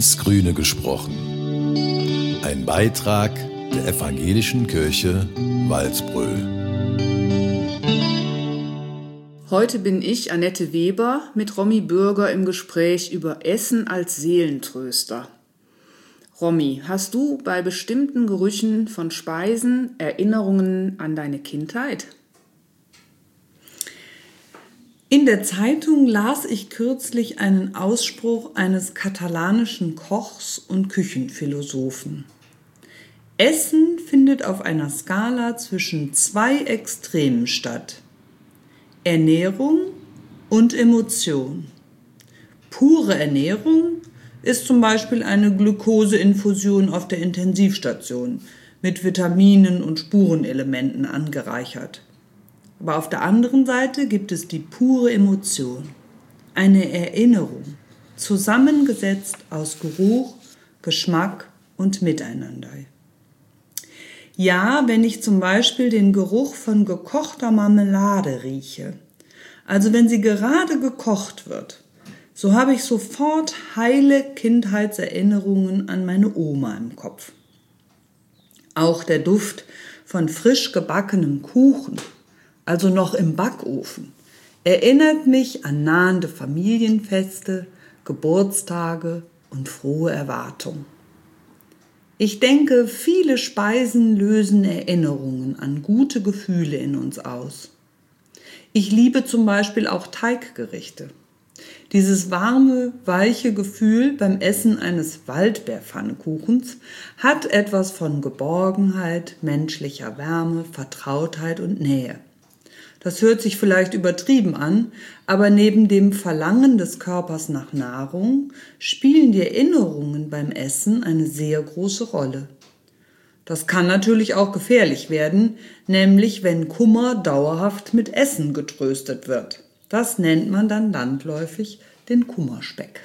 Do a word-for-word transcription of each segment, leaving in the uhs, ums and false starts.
ins Grüne gesprochen. Ein Beitrag der Evangelischen Kirche Walsbröl. Heute bin ich, Annette Weber, mit Romy Bürger im Gespräch über Essen als Seelentröster. Romy, hast du bei bestimmten Gerüchen von Speisen Erinnerungen an deine Kindheit? In der Zeitung las ich kürzlich einen Ausspruch eines katalanischen Kochs und Küchenphilosophen. Essen findet auf einer Skala zwischen zwei Extremen statt: Ernährung und Emotion. Pure Ernährung ist zum Beispiel eine Glukoseinfusion auf der Intensivstation mit Vitaminen und Spurenelementen angereichert. Aber auf der anderen Seite gibt es die pure Emotion, eine Erinnerung, zusammengesetzt aus Geruch, Geschmack und Miteinander. Ja, wenn ich zum Beispiel den Geruch von gekochter Marmelade rieche, also wenn sie gerade gekocht wird, so habe ich sofort heile Kindheitserinnerungen an meine Oma im Kopf. Auch der Duft von frisch gebackenem Kuchen, also noch im Backofen, erinnert mich an nahende Familienfeste, Geburtstage und frohe Erwartung. Ich denke, viele Speisen lösen Erinnerungen an gute Gefühle in uns aus. Ich liebe zum Beispiel auch Teiggerichte. Dieses warme, weiche Gefühl beim Essen eines Waldbeerpfannkuchens hat etwas von Geborgenheit, menschlicher Wärme, Vertrautheit und Nähe. Das hört sich vielleicht übertrieben an, aber neben dem Verlangen des Körpers nach Nahrung spielen die Erinnerungen beim Essen eine sehr große Rolle. Das kann natürlich auch gefährlich werden, nämlich wenn Kummer dauerhaft mit Essen getröstet wird. Das nennt man dann landläufig den Kummerspeck.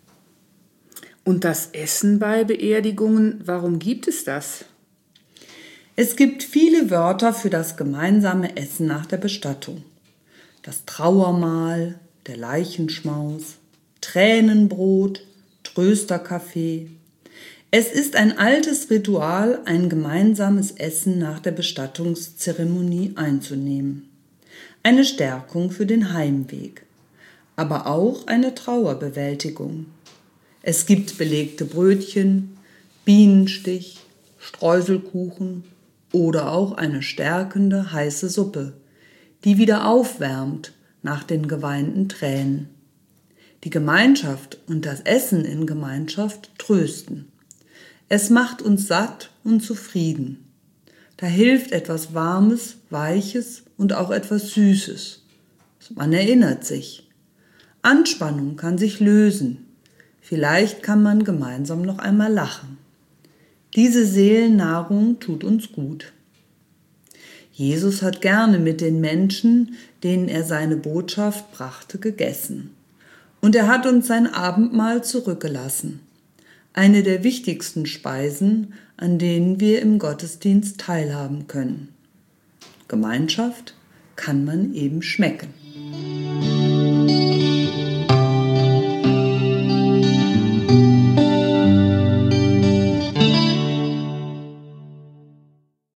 Und das Essen bei Beerdigungen, warum gibt es das? Es gibt viele Wörter für das gemeinsame Essen nach der Bestattung. Das Trauermahl, der Leichenschmaus, Tränenbrot, Trösterkaffee. Es ist ein altes Ritual, ein gemeinsames Essen nach der Bestattungszeremonie einzunehmen. Eine Stärkung für den Heimweg, aber auch eine Trauerbewältigung. Es gibt belegte Brötchen, Bienenstich, Streuselkuchen oder auch eine stärkende, heiße Suppe, die wieder aufwärmt nach den geweinten Tränen. Die Gemeinschaft und das Essen in Gemeinschaft trösten. Es macht uns satt und zufrieden. Da hilft etwas Warmes, Weiches und auch etwas Süßes. Man erinnert sich. Anspannung kann sich lösen. Vielleicht kann man gemeinsam noch einmal lachen. Diese Seelennahrung tut uns gut. Jesus hat gerne mit den Menschen, denen er seine Botschaft brachte, gegessen. Und er hat uns sein Abendmahl zurückgelassen. Eine der wichtigsten Speisen, an denen wir im Gottesdienst teilhaben können. Gemeinschaft kann man eben schmecken.